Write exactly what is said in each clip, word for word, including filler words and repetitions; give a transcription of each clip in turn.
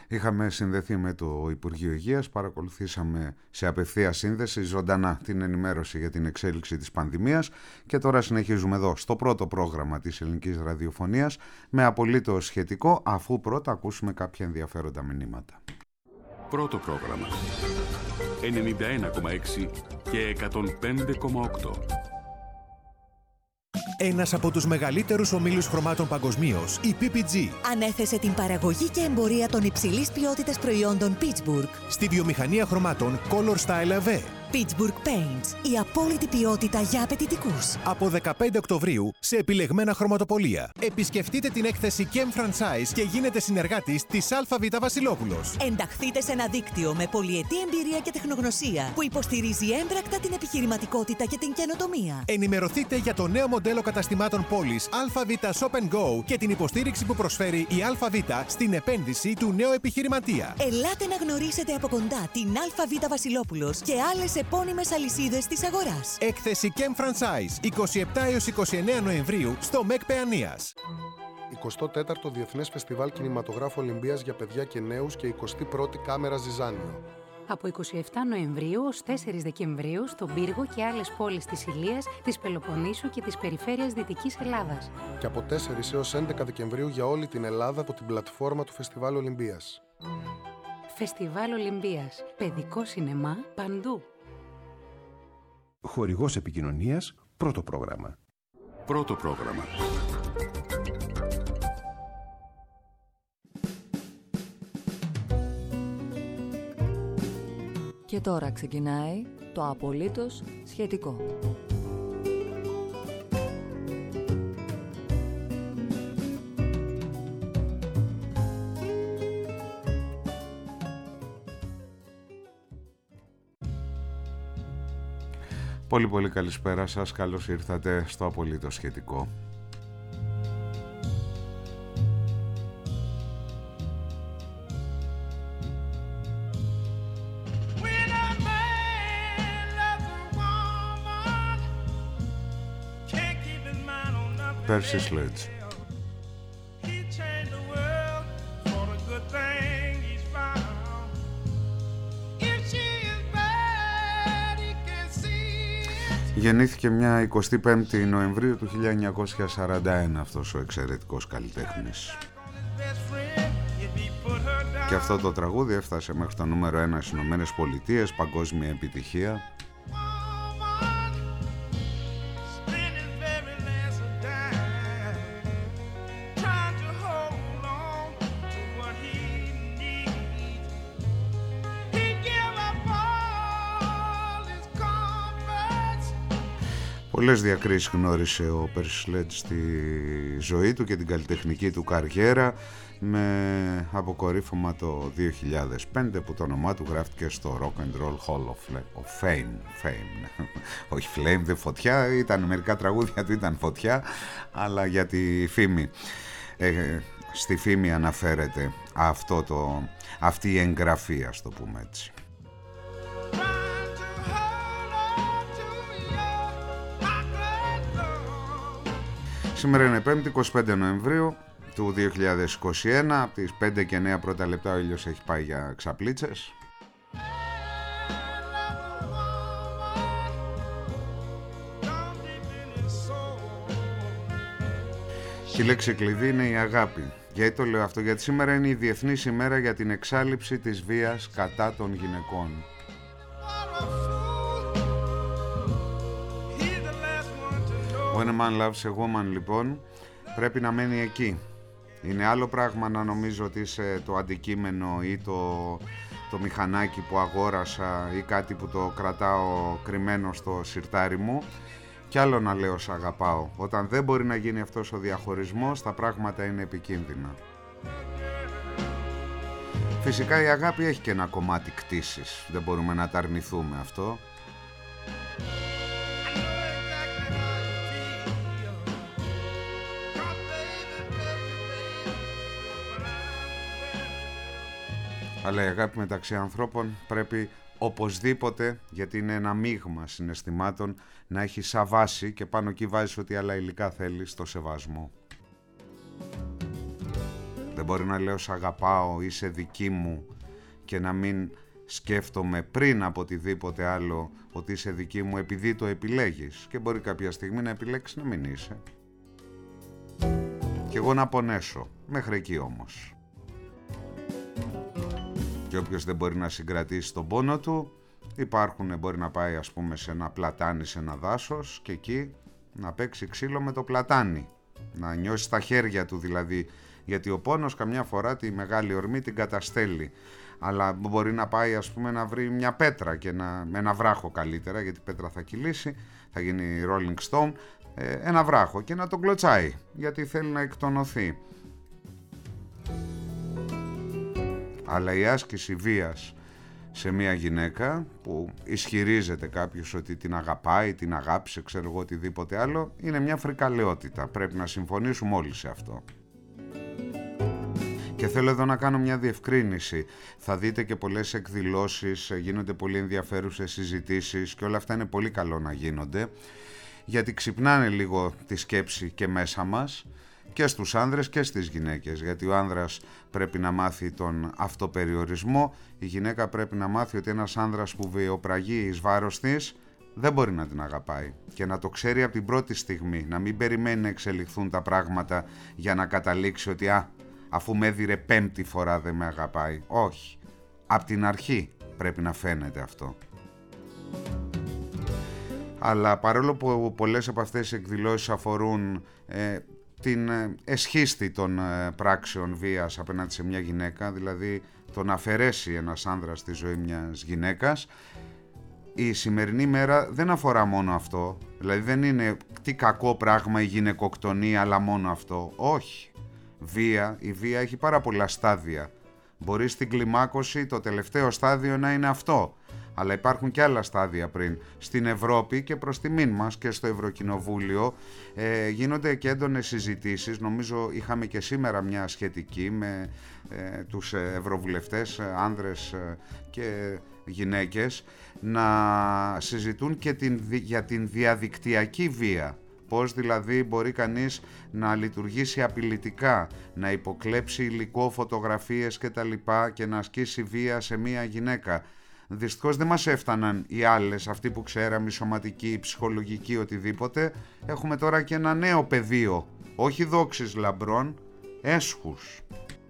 Είχαμε συνδεθεί με το Υπουργείο Υγείας, παρακολουθήσαμε σε απευθεία σύνδεση ζωντανά την ενημέρωση για την εξέλιξη της πανδημίας και τώρα συνεχίζουμε εδώ στο πρώτο πρόγραμμα της ελληνικής ραδιοφωνίας με απολύτως σχετικό, αφού πρώτα ακούσουμε κάποια ενδιαφέροντα μηνύματα. Πρώτο πρόγραμμα ενενήντα ένα κόμμα έξι και εκατόν πέντε κόμμα οκτώ. Ένας από τους μεγαλύτερους ομίλους χρωμάτων παγκοσμίως, η πι πι τζι, ανέθεσε την παραγωγή και εμπορία των υψηλής ποιότητας προϊόντων Pittsburgh στη βιομηχανία χρωμάτων Color Style Ave. Pittsburgh Paints, η απόλυτη ποιότητα για απαιτητικούς. Από δεκαπέντε Οκτωβρίου σε επιλεγμένα χρωματοπωλεία. Επισκεφτείτε την έκθεση Chem Franchise και γίνετε συνεργάτης της ΑΒ Βασιλόπουλος. Ενταχθείτε σε ένα δίκτυο με πολυετή εμπειρία και τεχνογνωσία που υποστηρίζει έμπρακτα την επιχειρηματικότητα και την καινοτομία. Ενημερωθείτε για το νέο μοντέλο καταστημάτων πόλης ΑΒ Shop and Go και την υποστήριξη που προσφέρει η ΑΒ στην επένδυση του νέου επιχειρηματία. Ελάτε να γνωρίσετε από κοντά την ΑΒ Βασιλόπουλος και άλλες επώνυμες αλυσίδες της αγοράς. Έκθεση Chem Franchise είκοσι επτά έως είκοσι εννέα Νοεμβρίου στο ΜΕΚ Παιανίας. εικοστό τέταρτο Διεθνές Φεστιβάλ Κινηματογράφου Ολυμπίας για παιδιά και νέους και εικοστή πρώτη Κάμερα Ζιζάνιο. Από εικοστή εβδόμη Νοεμβρίου ως τέσσερις Δεκεμβρίου στον Πύργο και άλλες πόλεις της Ηλίας, της Πελοποννήσου και της περιφέρειας Δυτικής Ελλάδας. Και από τέσσερις έως έντεκα Δεκεμβρίου για όλη την Ελλάδα από την πλατφόρμα του Φεστιβάλ Ολυμπίας. Φεστιβάλ Ολυμπίας. Παιδικό σινεμά παντού. Χορηγός επικοινωνίας, πρώτο πρόγραμμα. Πρώτο πρόγραμμα. Και τώρα ξεκινάει το απολύτως σχετικό. Πολύ πολύ καλησπέρα σας, καλώς ήρθατε στο απολύτως σχετικό. Percy Sledge. Γεννήθηκε μια εικοστή πέμπτη Νοεμβρίου του χίλια εννιακόσια σαράντα ένα αυτός ο εξαιρετικός καλλιτέχνης. Και αυτό το τραγούδι έφτασε μέχρι το νούμερο ένα στις Ηνωμένες Πολιτείες, παγκόσμια επιτυχία. Πολλές διακρίσεις γνώρισε ο Percy Sledge στη ζωή του και την καλλιτεχνική του καριέρα, με αποκορύφωμα το δύο χιλιάδες πέντε που το όνομά του γράφτηκε στο Rock and Roll Hall of Fame. Fame. Όχι Flame, δεν φωτιά, ήταν μερικά τραγούδια του ήταν φωτιά, αλλά για τη φήμη. Ε, στη φήμη αναφέρεται αυτό το, αυτή η εγγραφή, ας το πούμε έτσι. Σήμερα είναι πέμπτη, εικοστή πέμπτη Νοεμβρίου του δύο χιλιάδες είκοσι ένα. Από τις πέντε και εννέα πρώτα λεπτά ο ήλιος έχει πάει για ξαπλίτσες. Και η λέξη κλειδί είναι η αγάπη. Γιατί το λέω αυτό? Γιατί σήμερα είναι η Διεθνής ημέρα για την εξάλειψη της βίας κατά των γυναικών. When a man loves a woman, λοιπόν, πρέπει να μένει εκεί. Είναι άλλο πράγμα να νομίζω ότι είσαι το αντικείμενο ή το, το μηχανάκι που αγόρασα ή κάτι που το κρατάω κρυμμένο στο σιρτάρι μου, κι άλλο να λέω σ' αγαπάω. Όταν δεν μπορεί να γίνει αυτός ο διαχωρισμός, τα πράγματα είναι επικίνδυνα. Φυσικά η αγάπη έχει και ένα κομμάτι κτήσης, δεν μπορούμε να τα αρνηθούμε αυτό. Αλλά η αγάπη μεταξύ ανθρώπων πρέπει οπωσδήποτε, γιατί είναι ένα μείγμα συναισθημάτων, να έχει σαν βάση και πάνω εκεί βάζεις ό,τι άλλα υλικά θέλεις, το σεβασμό. Δεν μπορεί να λέω σ' αγαπάω, είσαι δική μου, και να μην σκέφτομαι πριν από οτιδήποτε άλλο ότι είσαι δική μου επειδή το επιλέγεις, και μπορεί κάποια στιγμή να επιλέξεις να μην είσαι. Και εγώ να πονέσω, μέχρι εκεί όμως. Και όποιος δεν μπορεί να συγκρατήσει τον πόνο του, υπάρχουν, μπορεί να πάει ας πούμε σε ένα πλατάνι, σε ένα δάσος, και εκεί να παίξει ξύλο με το πλατάνι, να νιώσει τα χέρια του δηλαδή, γιατί ο πόνος καμιά φορά τη μεγάλη ορμή την καταστέλει. Αλλά μπορεί να πάει ας πούμε να βρει μια πέτρα, και να, με ένα βράχο καλύτερα, γιατί η πέτρα θα κυλήσει, θα γίνει Rolling Stone, ε, ένα βράχο, και να τον κλωτσάει γιατί θέλει να εκτονωθεί. Αλλά η άσκηση βίας σε μια γυναίκα που ισχυρίζεται κάποιος ότι την αγαπάει, την αγάπησε, ξέρω εγώ, οτιδήποτε άλλο, είναι μια φρικαλαιότητα. Πρέπει να συμφωνήσουμε όλοι σε αυτό. Και θέλω εδώ να κάνω μια διευκρίνηση. Θα δείτε και πολλές εκδηλώσεις, γίνονται πολύ ενδιαφέρουσες συζητήσεις, και όλα αυτά είναι πολύ καλό να γίνονται, γιατί ξυπνάνε λίγο τη σκέψη και μέσα μας, και στους άνδρες και στις γυναίκες, γιατί ο άνδρας πρέπει να μάθει τον αυτοπεριορισμό, η γυναίκα πρέπει να μάθει ότι ένας άνδρας που βιοπραγεί εις βάρος της δεν μπορεί να την αγαπάει, και να το ξέρει από την πρώτη στιγμή, να μην περιμένει να εξελιχθούν τα πράγματα για να καταλήξει ότι α, αφού με έδιρε πέμπτη φορά δεν με αγαπάει. Όχι, από την αρχή πρέπει να φαίνεται αυτό. Αλλά παρόλο που πολλές από αυτές τις εκδηλώσεις αφορούν ε, την εσχίστη των ε, πράξεων βίας απέναντι σε μια γυναίκα, δηλαδή το να αφαιρέσει ένας άνδρας στη ζωή μιας γυναίκας, η σημερινή μέρα δεν αφορά μόνο αυτό. Δηλαδή δεν είναι τι κακό πράγμα η γυναικοκτονία, αλλά μόνο αυτό. Όχι. Βία, η βία έχει πάρα πολλά στάδια. Μπορεί στην κλιμάκωση το τελευταίο στάδιο να είναι αυτό, αλλά υπάρχουν και άλλα στάδια πριν. Στην Ευρώπη και προς τιμήν μας και στο Ευρωκοινοβούλιο ε, γίνονται και έντονες συζητήσεις. Νομίζω είχαμε και σήμερα μια σχετική με ε, τους ευρωβουλευτές, ε, άνδρες ε, και γυναίκες, να συζητούν και την, για την διαδικτυακή βία. Πώς δηλαδή μπορεί κανείς να λειτουργήσει απειλητικά, να υποκλέψει υλικό, φωτογραφίες κτλ. Και να ασκήσει βία σε μία γυναίκα. Δυστυχώς δεν μας έφταναν οι άλλες, αυτοί που ξέραμε, η σωματική, η ψυχολογική, οτιδήποτε. Έχουμε τώρα και ένα νέο πεδίο, όχι δόξης λαμπρών, έσχους.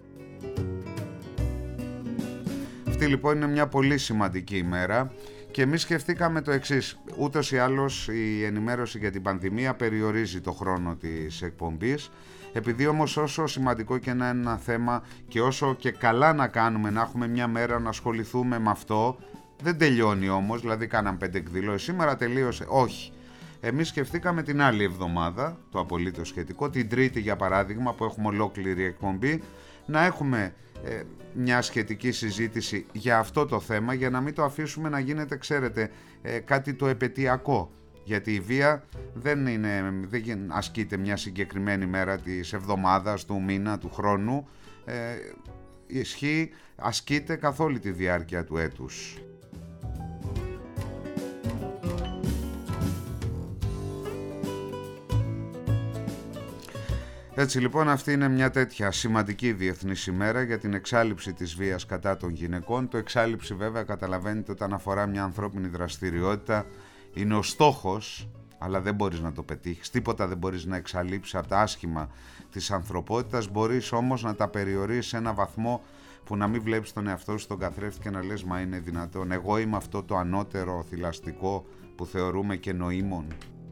Αυτή λοιπόν είναι μια πολύ σημαντική ημέρα. Και εμείς σκεφτήκαμε το εξής. Ούτως ή άλλως η ενημέρωση για την πανδημία περιορίζει το χρόνο της εκπομπής. Επειδή όμως όσο σημαντικό και να είναι ένα θέμα, και όσο και καλά να κάνουμε να έχουμε μια μέρα να ασχοληθούμε με αυτό, δεν τελειώνει όμως. Δηλαδή κάναμε πέντε εκδηλώσεις, σήμερα τελείωσε. Όχι. Εμείς σκεφτήκαμε την άλλη εβδομάδα, το απολύτως σχετικό, την Τρίτη για παράδειγμα, που έχουμε ολόκληρη εκπομπή, να έχουμε ε, μια σχετική συζήτηση για αυτό το θέμα, για να μην το αφήσουμε να γίνεται, ξέρετε, ε, κάτι το επετειακό. Γιατί η βία δεν, είναι, δεν ασκείται μια συγκεκριμένη μέρα της εβδομάδας, του μήνα, του χρόνου. Ε, ισχύει, ασκείται καθ' όλη τη διάρκεια του έτους. Έτσι λοιπόν αυτή είναι μια τέτοια σημαντική διεθνής ημέρα για την εξάλειψη της βίας κατά των γυναικών. Το εξάλειψη βέβαια καταλαβαίνετε όταν αφορά μια ανθρώπινη δραστηριότητα είναι ο στόχος, αλλά δεν μπορείς να το πετύχεις. Τίποτα δεν μπορείς να εξαλείψεις από τα άσχημα της ανθρωπότητας. Μπορείς όμως να τα περιορίσεις σε ένα βαθμό που να μην βλέπεις τον εαυτό σου στον καθρέφτη και να λες μα είναι δυνατόν. Εγώ είμαι αυτό το ανώτερο θηλαστικό που θεωρούμε και νοήμων.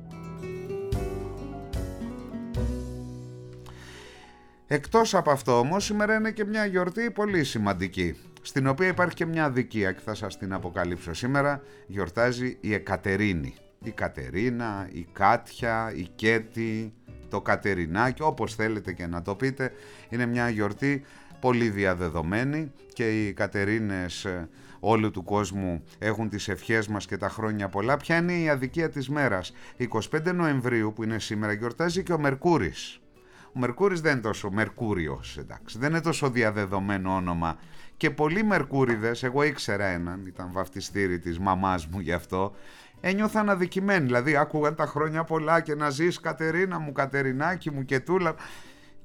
Εκτός από αυτό όμως, σήμερα είναι και μια γιορτή πολύ σημαντική, στην οποία υπάρχει και μια αδικία και θα σας την αποκαλύψω. Σήμερα γιορτάζει η Εκατερίνη. Η Κατερίνα, η Κάτια, η Κέτη, το Κατερινάκι, όπως θέλετε και να το πείτε. Είναι μια γιορτή πολύ διαδεδομένη και οι Κατερίνες όλου του κόσμου έχουν τις ευχές μας και τα χρόνια πολλά. Ποια είναι η αδικία της μέρας? εικοστή πέμπτη Νοεμβρίου, που είναι σήμερα, γιορτάζει και ο Μερκούρης. Ο Μερκούρης δεν είναι τόσο Μερκούριος, εντάξει, δεν είναι τόσο διαδεδομένο όνομα. Και πολλοί Μερκούριδες, εγώ ήξερα έναν, ήταν βαφτιστήρι της μαμάς μου γι' αυτό, ένιωθαν αδικημένοι. Δηλαδή άκουγαν τα χρόνια πολλά και να ζεις Κατερίνα μου, Κατερινάκι μου και τούλα.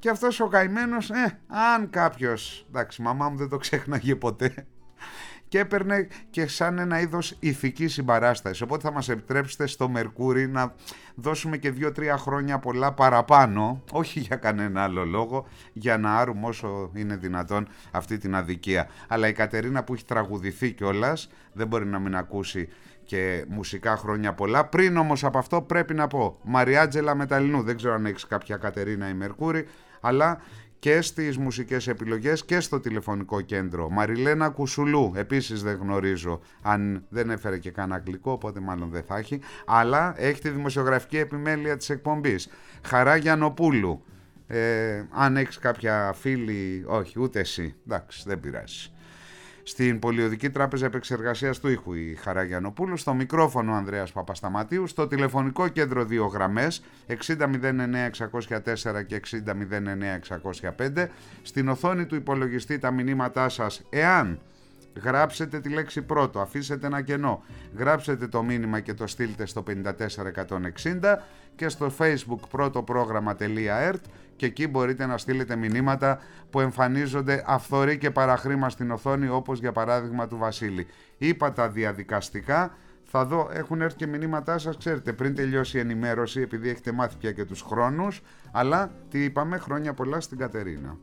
Και αυτός ο καημένος, ε, αν κάποιος, εντάξει, μαμά μου δεν το ξέχναγε ποτέ, και έπαιρνε και σαν ένα είδος ηθική συμπαράσταση. Οπότε θα μας επιτρέψετε στο Μερκούρι να δώσουμε και δύο-τρία χρόνια πολλά παραπάνω, όχι για κανένα άλλο λόγο, για να άρουμε όσο είναι δυνατόν αυτή την αδικία. Αλλά η Κατερίνα που έχει τραγουδηθεί κιόλας δεν μπορεί να μην ακούσει και μουσικά χρόνια πολλά. Πριν όμως από αυτό πρέπει να πω Μαριάτζελα Μεταλλινού, δεν ξέρω αν έχεις κάποια Κατερίνα ή Μερκούρι, αλλά και στις μουσικές επιλογές και στο τηλεφωνικό κέντρο. Μαριλένα Κουσουλού, επίσης δεν γνωρίζω, αν δεν έφερε και κανένα αγγλικό, οπότε μάλλον δεν θα έχει, αλλά έχει τη δημοσιογραφική επιμέλεια της εκπομπής. Χαρά Γιαννοπούλου, ε, αν έχεις κάποια φίλη, όχι ούτε εσύ, εντάξει δεν πειράζει. Στην Πολιοδική Τράπεζα Επεξεργασίας του Ήχου η Χαρά Γιαννοπούλου, στο μικρόφωνο Ανδρέας Παπασταματίου, στο τηλεφωνικό κέντρο δύο γραμμές εξήντα μηδέν εννέα εξακόσια τέσσερα και εξήντα μηδέν εννέα εξακόσια πέντε, στην οθόνη του υπολογιστή τα μηνύματά σας, εάν γράψετε τη λέξη πρώτο, αφήσετε ένα κενό, γράψετε το μήνυμα και το στείλτε στο πέντε τέσσερα εκατόν εξήντα και στο facebook πρώτο πρόγραμμα.erт, και εκεί μπορείτε να στείλετε μηνύματα που εμφανίζονται αυθορή και παραχρήμα στην οθόνη, όπως για παράδειγμα του Βασίλη. Είπα τα διαδικαστικά, θα δω, έχουν έρθει και μηνύματά σας, ξέρετε, πριν τελειώσει η ενημέρωση, επειδή έχετε μάθει πια και τους χρόνους, αλλά τι είπαμε, χρόνια πολλά στην Κατερίνα.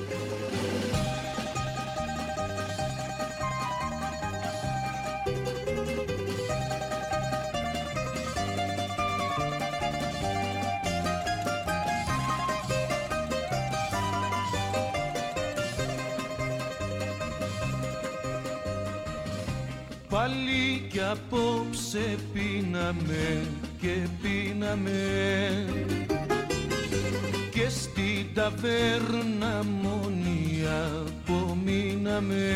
Πάλι κι απόψε πίναμε και πίναμε και στην ταβέρνα μόνοι απομείναμε.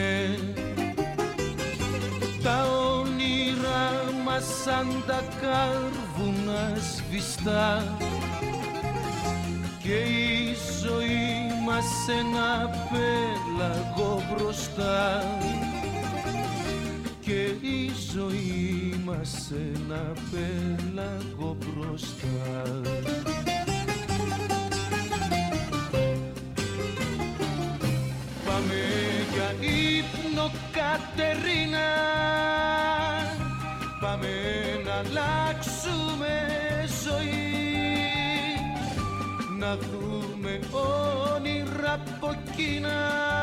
Τα όνειρά μας σαν τα κάρβουνα σβηστά και η ζωή μας ένα πέλαγο μπροστά και η ζωή μας ένα πέλαγο μπροστά. Πάμε για ύπνο Κατερίνα, πάμε να αλλάξουμε ζωή, να δούμε όνειρα από εκείνα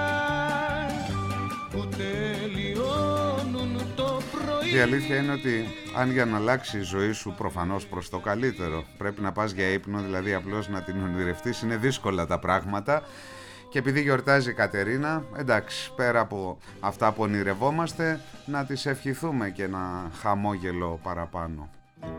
που τελειώνουν το πρωί. Η αλήθεια είναι ότι αν για να αλλάξει η ζωή σου προφανώς προς το καλύτερο πρέπει να πας για ύπνο, δηλαδή απλώς να την ονειρευτείς, είναι δύσκολα τα πράγματα. Και επειδή γιορτάζει η Κατερίνα, εντάξει, πέρα από αυτά που ονειρευόμαστε, να της ευχηθούμε και ένα χαμόγελο παραπάνω.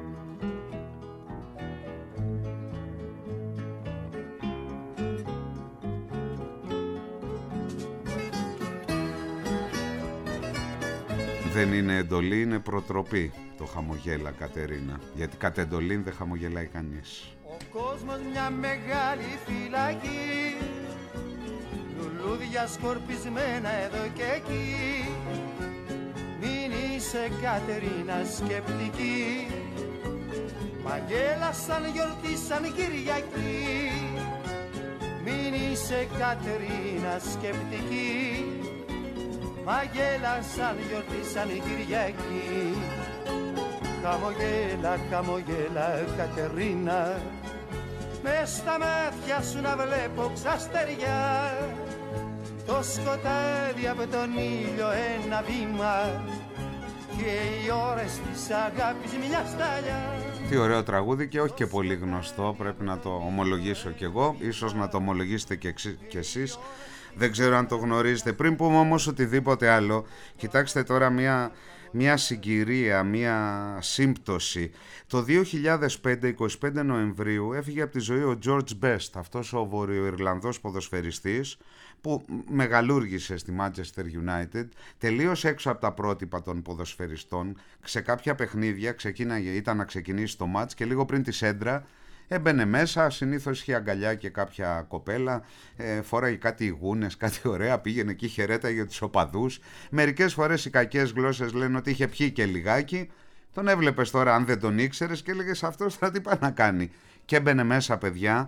Δεν είναι εντολή, είναι προτροπή το χαμογέλα Κατερίνα, γιατί κατ' εντολή δεν χαμογελάει κανείς. Ο κόσμος μια μεγάλη φυλακή, λουλούδια σκορπισμένα εδώ και εκεί. Μην είσαι Κατερίνα σκεπτική, μαγέλα σαν γιορτή σαν Κυριακή. Μην είσαι Κατερίνα σκεπτική, μαγέλα σαν γιορτή σαν Κυριακή. Χαμογέλα, χαμογέλα Κατερίνα, μες στα μάτια σου να βλέπω ξαστεριά, το σκοτάδι από τον ήλιο ένα βήμα και οι ώρες της αγάπης μια στάλια. Τι ωραίο τραγούδι και όχι και πολύ γνωστό, πρέπει να το ομολογήσω κι εγώ, ίσως να το ομολογήσετε κι, εξ, κι εσείς. Δεν ξέρω αν το γνωρίζετε. Πριν πούμε όμως οτιδήποτε άλλο, κοιτάξτε τώρα μια, μια συγκυρία, μια σύμπτωση. Το δύο χιλιάδες πέντε, εικοστή πέμπτη Νοεμβρίου, έφυγε από τη ζωή ο George Best, αυτός ο Βορειοϊρλανδός ποδοσφαιριστής που μεγαλούργησε στη Manchester United, τελείως έξω από τα πρότυπα των ποδοσφαιριστών. Σε κάποια παιχνίδια ξεκίναγε, ήταν να ξεκινήσει το μάτς και λίγο πριν τη σέντρα έμπαινε μέσα, συνήθως είχε αγκαλιά και κάποια κοπέλα, ε, φόραγε κάτι ηγούνες, κάτι ωραία, πήγαινε εκεί, χαιρέταγε για τους οπαδούς. Μερικές φορές οι κακές γλώσσες λένε ότι είχε πιει και λιγάκι. Τον έβλεπες τώρα αν δεν τον ήξερες και έλεγες αυτός θα τι πάει να κάνει. Και έμπαινε μέσα παιδιά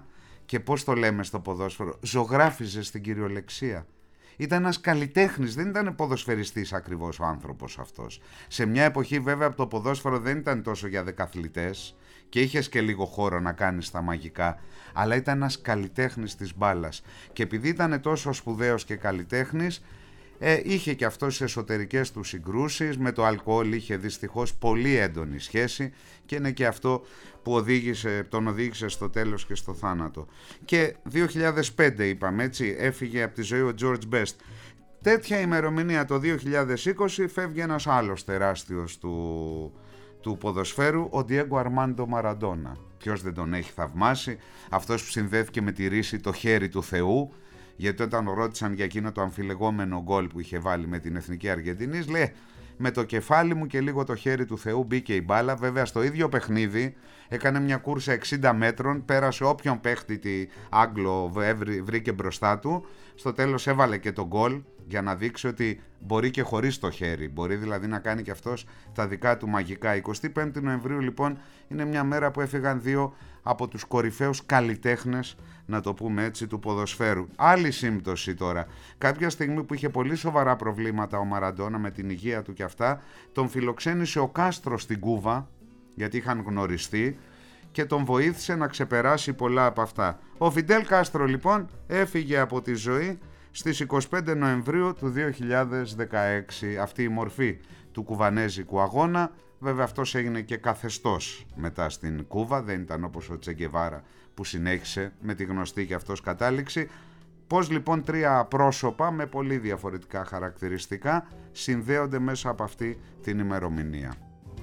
και πώς το λέμε στο ποδόσφαιρο, ζωγράφιζε στην κυριολεξία. Ήταν ένας καλλιτέχνης, δεν ήταν ποδοσφαιριστής ακριβώς ο άνθρωπος αυτός. Σε μια εποχή βέβαια το ποδόσφαιρο δεν ήταν τόσο για δεκαθλητές και είχες και λίγο χώρο να κάνεις τα μαγικά, αλλά ήταν ένας καλλιτέχνης της μπάλας. Και επειδή ήταν τόσο σπουδαίος και καλλιτέχνης, ε, είχε και αυτό στις εσωτερικές του συγκρούσεις, με το αλκοόλ είχε δυστυχώς πολύ έντονη σχέση και είναι και αυτό που οδήγησε, τον οδήγησε στο τέλος και στο θάνατο. Και δύο χιλιάδες πέντε είπαμε έτσι, έφυγε από τη ζωή ο George Best. Τέτοια ημερομηνία το δύο χιλιάδες είκοσι φεύγει ένας άλλος τεράστιος του, του ποδοσφαίρου, ο Diego Armando Maradona. Ποιος δεν τον έχει θαυμάσει, αυτός που συνδέθηκε με τη ρίση το χέρι του Θεού, γιατί όταν ρώτησαν για εκείνο το αμφιλεγόμενο γκολ που είχε βάλει με την Εθνική Αργεντινής, λέει με το κεφάλι μου και λίγο το χέρι του Θεού μπήκε η μπάλα. Βέβαια στο ίδιο παιχνίδι έκανε μια κούρσα εξήντα μέτρων, πέρασε όποιον παίχτη Άγγλο βρήκε μπροστά του, στο τέλος έβαλε και το γκολ για να δείξει ότι μπορεί και χωρίς το χέρι, μπορεί δηλαδή να κάνει και αυτός τα δικά του μαγικά. εικοστή πέμπτη Νοεμβρίου λοιπόν είναι μια μέρα που έφυγαν δύο από τους κορυφαίους καλλιτέχνες, να το πούμε έτσι, του ποδοσφαίρου. Άλλη σύμπτωση τώρα. Κάποια στιγμή που είχε πολύ σοβαρά προβλήματα ο Μαραντόνα με την υγεία του και αυτά, τον φιλοξένησε ο Κάστρο στην Κούβα, γιατί είχαν γνωριστεί, και τον βοήθησε να ξεπεράσει πολλά από αυτά. Ο Φιντέλ Κάστρο λοιπόν έφυγε από τη ζωή στις εικοστή πέμπτη Νοεμβρίου του δύο χιλιάδες δεκαέξι. Αυτή η μορφή του κουβανέζικου αγώνα, βέβαια αυτός έγινε και καθεστώς μετά στην Κούβα, δεν ήταν όπως ο Τσε Γκεβάρα που συνέχισε με τη γνωστή και αυτός κατάληξη. Πώς λοιπόν τρία πρόσωπα με πολύ διαφορετικά χαρακτηριστικά συνδέονται μέσα από αυτή την ημερομηνία.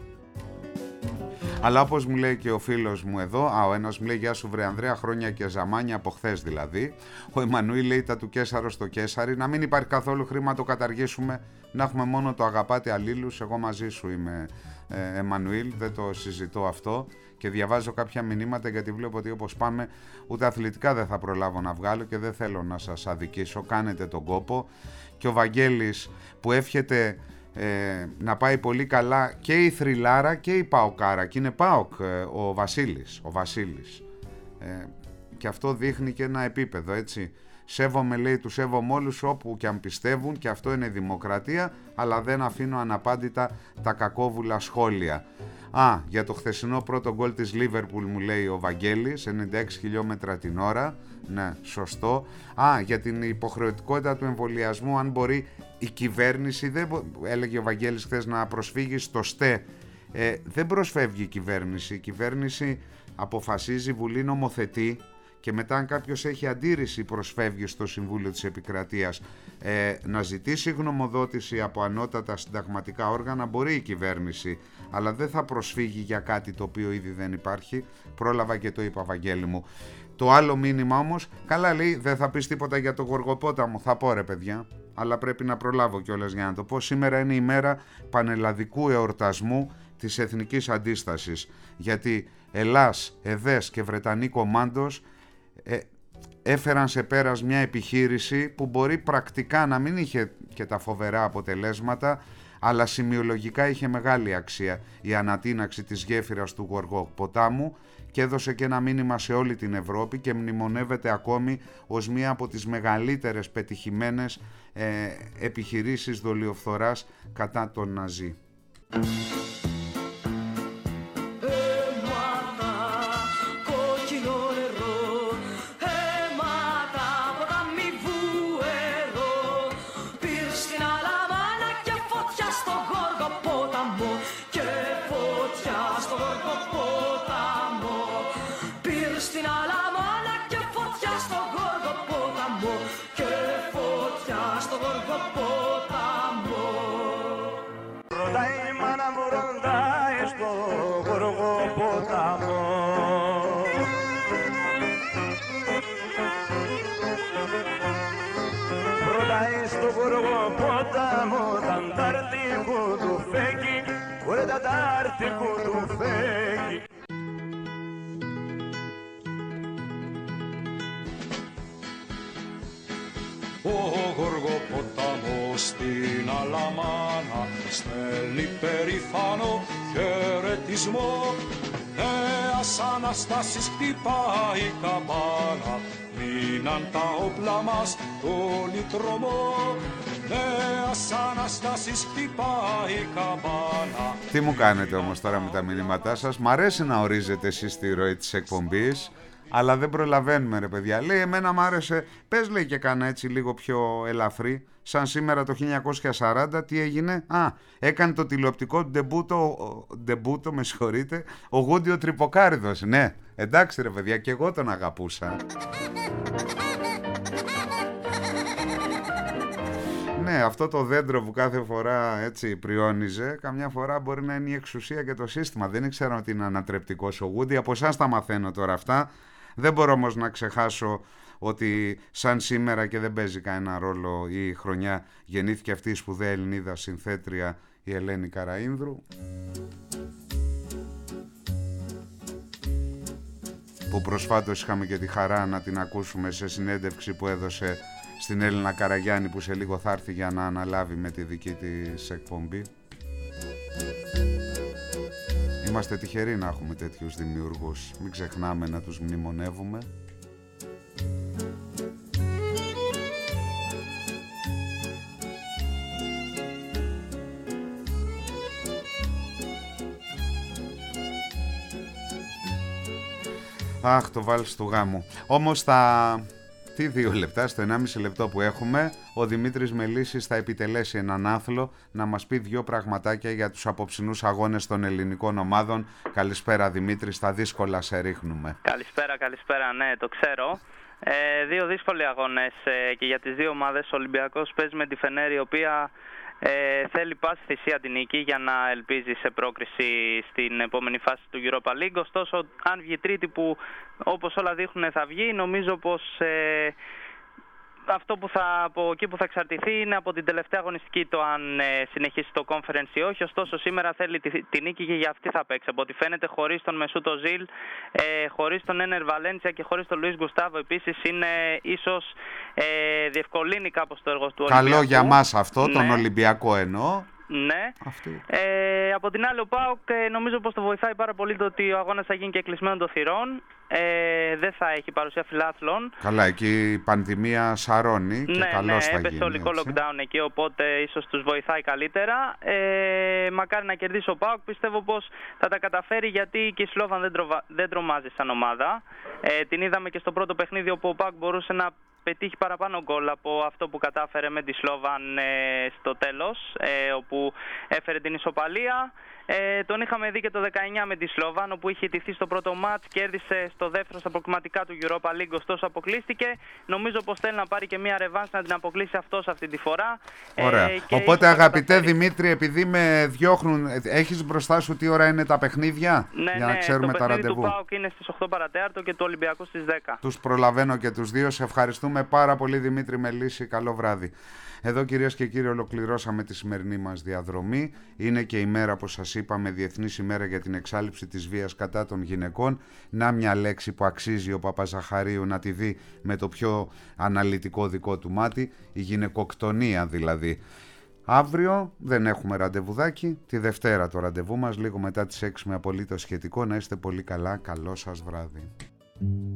Αλλά όπως μου λέει και ο φίλος μου εδώ, α, ο ένας μου λέει γεια σου βρε Ανδρέα, χρόνια και ζαμάνια από χθες δηλαδή. Ο Εμμανουήλ λέει τα του Κέσαρο στο Κέσαρι, να μην υπάρχει καθόλου χρήμα, το καταργήσουμε, να έχουμε μόνο το αγαπάτε αλλήλους. Εγώ μαζί σου είμαι ε, Εμμανουήλ, δεν το συζητώ αυτό και διαβάζω κάποια μηνύματα γιατί βλέπω ότι όπως πάμε ούτε αθλητικά δεν θα προλάβω να βγάλω και δεν θέλω να σας αδικήσω, κάνετε τον κόπο. Και ο Βαγγέλης που εύχεται Ε, να πάει πολύ καλά και η Θρυλάρα και η Παοκάρα, και είναι Πάοκ ε, ο Βασίλης, ο Βασίλης. Ε, και αυτό δείχνει και ένα επίπεδο, έτσι. Σέβομαι, λέει, τους σέβομαι όλους όπου και αν πιστεύουν και αυτό είναι δημοκρατία, αλλά δεν αφήνω αναπάντητα τα κακόβουλα σχόλια. Α, για το χθεσινό πρώτο γκολ της Λίβερπουλ μου λέει ο Βαγγέλης, ενενήντα έξι χιλιόμετρα την ώρα, ναι, σωστό. Α, για την υποχρεωτικότητα του εμβολιασμού, αν μπορεί η κυβέρνηση, δεν, έλεγε ο Βαγγέλης χθες, να προσφύγει στο ΣΤΕ. Ε, δεν προσφεύγει η κυβέρνηση, η κυβέρνηση αποφασίζει, η Βουλή νομοθετεί και μετά αν κάποιος έχει αντίρρηση προσφεύγει στο Συμβούλιο της Επικρατείας. Ε, να ζητήσει γνωμοδότηση από ανώτατα συνταγματικά όργανα μπορεί η κυβέρνηση, αλλά δεν θα προσφύγει για κάτι το οποίο ήδη δεν υπάρχει. Πρόλαβα και το είπα, Βαγγέλη μου. Το άλλο μήνυμα όμως, καλά λέει, δεν θα πεις τίποτα για το Γοργοπόταμο. Θα πω ρε παιδιά, αλλά πρέπει να προλάβω κιόλας για να το πω. Σήμερα είναι η μέρα πανελλαδικού εορτασμού της Εθνικής Αντίστασης, γιατί Ελλάς, ΕΔΕΣ και Βρετανοί κομμάντος ε, έφεραν σε πέρας μια επιχείρηση που μπορεί πρακτικά να μην είχε και τα φοβερά αποτελέσματα, αλλά σημειολογικά είχε μεγάλη αξία η ανατείναξη της γέφυρας του Γοργοποτάμου και έδωσε και ένα μήνυμα σε όλη την Ευρώπη και μνημονεύεται ακόμη ως μία από τις μεγαλύτερες πετυχημένες ε, επιχειρήσεις δολιοφθοράς κατά τον Ναζί. Ο Γοργοπόταμος στην Καλαμάνα στέλνει περήφανο χαιρετισμό. Νέας Αναστάσης χτυπάει η καμπάνα, μείναν τα όπλα μας όλοι τρομώ. Νέας Αναστάσης χτυπάει η καμπάνα. Τι μου κάνετε όμως τώρα με τα μηνύματά σας? Μ' αρέσει να ορίζετε εσείς τη ροή της εκπομπής, αλλά δεν προλαβαίνουμε ρε παιδιά. Λέει εμένα μ' άρεσε, πες λέει και κάνα έτσι λίγο πιο ελαφρύ. Σαν σήμερα το χίλια εννιακόσια σαράντα τι έγινε? Α, έκανε το τηλεοπτικό ντεμπούτο, ντεμπούτο με συγχωρείτε, ο Γούντιο Τρυποκάριδος. Ναι, εντάξει ρε παιδιά, και εγώ τον αγαπούσα. Ναι, αυτό το δέντρο που κάθε φορά έτσι πριόνιζε, καμιά φορά μπορεί να είναι η εξουσία και το σύστημα. Δεν ήξερα ότι είναι ανατρεπτικός ο Γούντι, από εσάς τα μαθαίνω τώρα αυτά. Δεν μπορώ όμως να ξεχάσω ότι σαν σήμερα, και δεν παίζει κανένα ρόλο η χρονιά, γεννήθηκε αυτή η σπουδαία Ελληνίδα συνθέτρια, η Ελένη Καραΐνδρου, που προσφάτως είχαμε και τη χαρά να την ακούσουμε σε συνέντευξη που έδωσε στην Έλληνα Καραγιάννη, που σε λίγο θα έρθει για να αναλάβει με τη δική της εκπομπή. Είμαστε τυχεροί να έχουμε τέτοιους δημιουργούς, μην ξεχνάμε να τους μνημονεύουμε. Αχ, το βάλεις του γάμου. Όμως τα... τι δύο λεπτά, στο ενάμιση λεπτό που έχουμε, ο Δημήτρης Μελίσης θα επιτελέσει έναν άθλο να μας πει δύο πραγματάκια για τους απόψινούς αγώνες των ελληνικών ομάδων. Καλησπέρα Δημήτρη, στα δύσκολα σε ρίχνουμε. Καλησπέρα, καλησπέρα, ναι, το ξέρω. Ε, δύο δύσκολοι αγώνες ε, και για τις δύο ομάδες. Ο Ολυμπιακός παίζει με τη Φενέρ, η οποία ε, θέλει πάση θυσία την νίκη για να ελπίζει σε πρόκριση στην επόμενη φάση του Europa League. Ωστόσο, αν βγει τρίτη, που όπως όλα δείχνουν θα βγει, νομίζω πως ε, αυτό που θα, από εκεί που θα εξαρτηθεί είναι από την τελευταία αγωνιστική, το αν ε, συνεχίσει το conference ή όχι. Ωστόσο σήμερα θέλει τη, τη νίκη και για αυτή θα παίξει. Από ό,τι φαίνεται, χωρίς τον Μεσούτο Ζιλ, ε, χωρίς τον Ένερ Βαλέντσια και χωρίς τον Λουίς Γκουστάβο επίσης, είναι ίσως ε, διευκολύνει κάπως το έργο του Ολυμπιακού. Καλό για μας αυτό, ναι. Τον Ολυμπιακό εννοώ. Ναι. Ε, από την άλλη ο ΠΑΟΚ ε, νομίζω πως το βοηθάει πάρα πολύ το ότι ο αγώνας θα γίνει και κλεισμένο των θυρών. Ε, δεν θα έχει παρουσία φιλάθλων. Καλά, εκεί η πανδημία σαρώνει και ναι, καλώς ναι, θα γίνει. έπεσε ολικό lockdown εκεί, οπότε ίσως τους βοηθάει καλύτερα. Ε, μακάρι να κερδίσει ο ΠΑΟΚ. Πιστεύω πως θα τα καταφέρει, γιατί και η Σλόβαν δεν, τροβα, δεν τρομάζει σαν ομάδα. Ε, την είδαμε και στο πρώτο παιχνίδι, όπου ο ΠΑΟΚ μπορούσε να πετύχει παραπάνω γκολ από αυτό που κατάφερε με τη Σλόβαν ε, στο τέλος, ε, όπου έφερε την ισοπαλία. Ε, τον είχαμε δει και το δεκαεννιά με τη Σλόβαν, όπου είχε ιτηθεί στο πρώτο μάτς, κέρδισε στο δεύτερο στα προκριματικά του Europa League, ωστόσο αποκλείστηκε. Νομίζω πως θέλει να πάρει και μια ρεβάνς να την αποκλείσει αυτός αυτή τη φορά. Ωραία. Ε, Οπότε αγαπητέ καταφέρει. Δημήτρη, επειδή με διώχνουν, έχεις μπροστά σου τι ώρα είναι τα παιχνίδια? Ναι, για ναι, να ξέρουμε το τα παιχνίδι ραντεβού. του ΠΑΟΚ είναι στις οκτώ παρά τέταρτο και του Ολυμπιακού στις δέκα. Τους προλαβαίνω και τους δύο. Σε ευχαριστούμε πάρα πολύ Δημήτρη Μελίση. Καλό βράδυ. Εδώ κυρίες και κύριοι ολοκληρώσαμε τη σημερινή μας διαδρομή. Είναι και η μέρα, όπως σας είπαμε, Διεθνής ημέρα για την εξάλειψη της βίας κατά των γυναικών. Να μια λέξη που αξίζει ο Παπαζαχαρίου να τη δει με το πιο αναλυτικό δικό του μάτι, η γυναικοκτονία δηλαδή. Αύριο δεν έχουμε ραντεβουδάκι, τη Δευτέρα το ραντεβού μας, λίγο μετά τις έξι με απολύτως σχετικό. Να είστε πολύ καλά, καλό σας βράδυ.